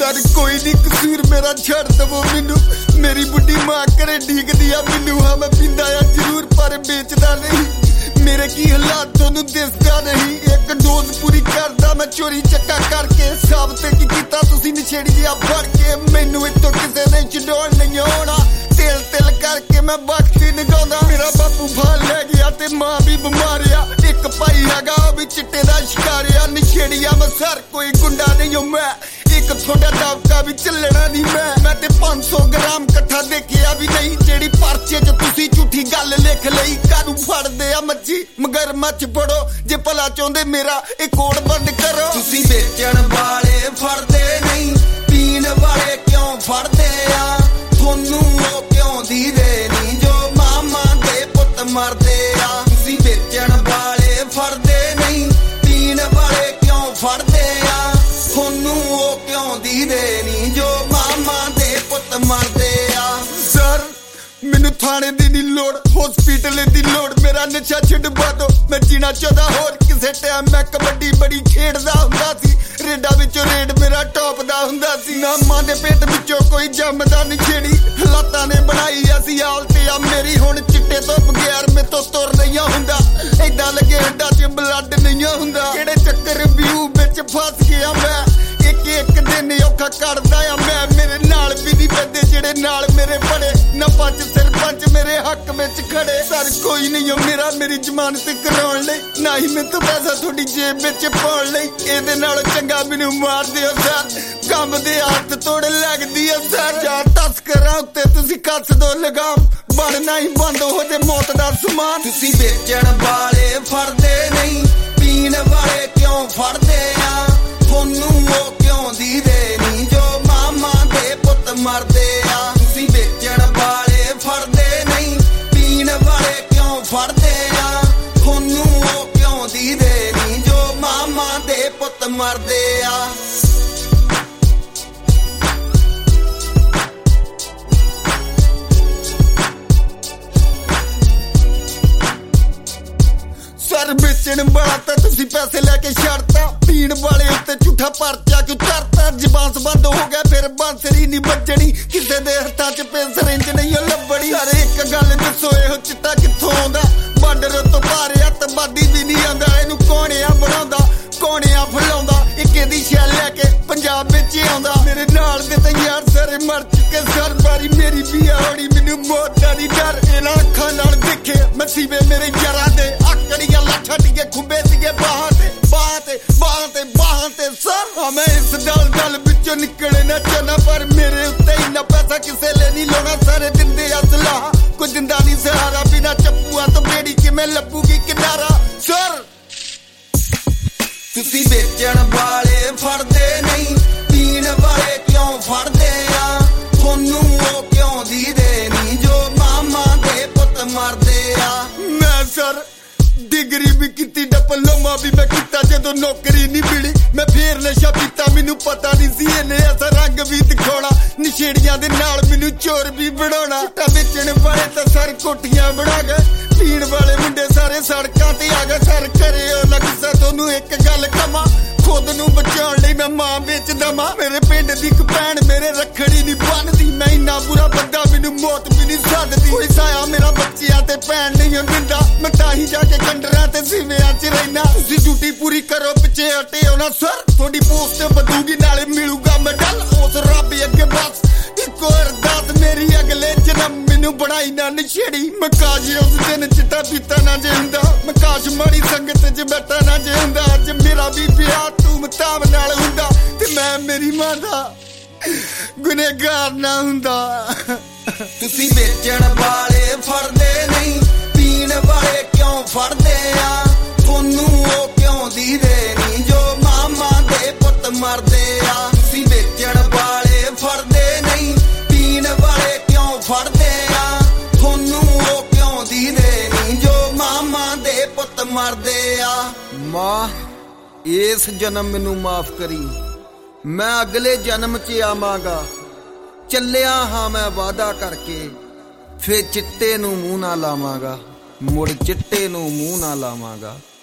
Sir कोई नहीं कसूर मेरा छड़ दवो मैनू मेरी बुढ़ी मां करे ढीकदी आ मैनू हाँ मैं पींदा आ जरूर पर बेचदा नहीं मेरे की हालात थोनू दिसदा नहीं एक डोज पूरी करदा मैं चोरी चक्का करके साबते की कीता तुसी नछेड़ी जिहा फड़ के मैनू इत्थों किसे ने छडौण नहीं आउणा तिल तिल करके मैं बख्शी निगांदा मेरा बापू फाल लै गया ते मां भी बीमार आ एक भाई हैगा ओ भी चिट्टे दा शिकार आ नछेड़िया मैं सर कोई गुंडा नहीं हूं मैं एक थोड़ा दबका भी चलना नहीं मैं ते 500 ग्राम कट्ठा देखिया भी नहीं जेड़ी परचे च तुसी झूठी गल लिख लई कानू फड़दे आ मच्छी मगर मच पड़ो जे भला चाहुंदे मेरा ए कोड बंद करो तुसी बेचण वाले फड़दे नहीं पीण वाले क्यों फड़दे आ थोनू ओ क्यों दीदे नहीं जो मामा दे पुत मरदे आ तुसी बेचण वाले फड़दे नहीं पीण वाले क्यों फड़दे आ थोनू ओ क्यों दीदे नहीं जो मामा दे पुत मरदे आ सर मैनू थाने दी नी लोड़ हॉस्पिटल दी लोड़ मेरा नशा छडवा दो मैं जीना चाहता होर किसे टाइम मैं कबड्डी बड़ी खेडदा हुंदा सी रेडा विचों रेड मेरा टॉप दा हुंदा सी ना मां दे पेट विचों कोई जमदा नहीं छेड़ी हालातां ने बनाई ऐसी हालत आ मेरी हुण चिट्टे तो बगैर मैं तो तुर नहीं हुंदा ऐदां लगे हड्डां च ब्लड नहीं हुंदा किहड़े चक्कर व्यू विच फस गया मैं एक दिन औखा करदा आ मैं मेरे नाल भी नहीं बंदे जेड़े नाल मेरे बड़े ना पंच सरपंच मेरे हक विच खड़े सर कोई नहीं हो मेरा मेरी जमानत कराउण लई ना ही मैं तो पैसा थोड़ी जेब विच पाउण लई इहदे नालों चंगा मैनू मार दिओ सर काम दे हत्थ तोड़ लगदी आ सर या तस्करां उत्ते तुसी कस दो लगाम बनना ही बंद हो जे मौत दा समान तुसी बेचण वाले फड़दे नहीं पीण वाले क्यों फड़दे आ थोनू ओ क्यों दीदे नहीं जो मामा दे पुत मरदे आ तुसी बेचण वाले फड़दे नहीं पीण वाले क्यों फड़दे आ थोनू ओ क्यों दीदे नहीं जो मामा दे पुत मरदे आ सर बेचण वाला तां तुसी पैसे लेके छड़ता पीण वाले उत्ते झूठा परचा क्यों करता जबान बंद हो गया फिर बांसरी नहीं बजनी किसे दे हत्थां च पेंसरेंज नहीं लभड़ी अरे एक गल दसो इहो चिट्टा कित्थों आंदा बार्डर तो पार अतवादी भी नहीं आंदा इहनू कौणिया बनाउंदा कौणिया फलाउंदा इक इहदी शैल लैके पंजाब विच आंदा मेरे नाल दे तां यार सारे मर चुके सर बारी मेरी भी होनी मैनू मौत दा नहीं डर इन्हां अखां नाल दिखे मसीबे मेरे यारां दे आकड़ियां लठड़ियां खुंबे सीगे बाहां ते सर मैं इस दल विचों निकले ना चाहना पर मेरे उत्ते इन्ना पैसा किसे ले नहीं लाना सारे दिंदे असला कोई दिंदा नहीं सहारा बिना चप्पूआं तो बेड़ी किवें लभूगी किनारा सर तुसी बेचण वाले फड़दे नहीं पीण वाले क्यों फड़दे आ थोनू ओ क्यों दीदे नहीं जो मामा दे पुत मरदे आ मैं सर डिग्री भी कीती डिप्लोमा भी मैं कीता जदों नौकरी नहीं मिली मैं फिर नशा पीता मैनू पता नहीं सी इहने ऐसा रंग भी दिखाउणा नशेड़ियां दे नाल मैनू चोर भी बनाउणा चिट्टा बेचण वाले तां सर कोठियां बना गए पीण वाले मुंडे सारे सड़कां ते आ गए सर करे ओ लगसा तोनू एक गल कमा खुद नू बचाउण लई मैं मां बेच दवां मेरे पिंड दी इक भैण मेरे रखड़ी नहीं बनदी मैं इन्ना बुरा बंदा मैनू मौत भी नहीं सददी कोई साया मेरा बच्चियां ते भैण नहीं दिंदा मैं ताही जाके कंडरां ते सीवियां च रहना तुसी ड्यूटी पूरी करो पिछे हटे हो ना सर थोड़ी पोस्ट बदूगी नाले मिलूगा मेडल उस रब अगे बस इको अरदास मेरी अगले जन्म मैनू बनाई ना नशेड़ी मैं काश उस दिन चिट्टा पीता ना जे हुंदा मैं काश माड़ी संगत च बैठा ना जे हुंदा अज मेरा भी ब्याह तू मताब नाल हुंदा ते मैं मेरी मां दा गुनहगार ना हुंदा तुसी बेचण वाले फड़दे नहीं पीण वाले क्यों फड़दे आ थोनू ओ क्यों दीदे नहीं जो मामा दे पुत मरदे आ तुसी बेचण वाले फड़दे नहीं पीण वाले क्यों फड़दे आ थोनू ओ क्यों दीदे नहीं जो मामा दे पुत मरदे आ मां इस जन्म मैनू माफ करी मैं अगले जन्म च आवांगा ਚੱਲਿਆ ਹਾਂ ਮੈਂ ਵਾਦਾ ਕਰਕੇ ਫੇਰ ਚਿੱਟੇ ਨੂੰ ਮੂੰਹ ਨਾ ਲਾਵਾਂਗਾ ਮੁੜ ਚਿੱਟੇ ਨੂੰ ਮੂੰਹ ਨਾ ਲਾਵਾਂਗਾ।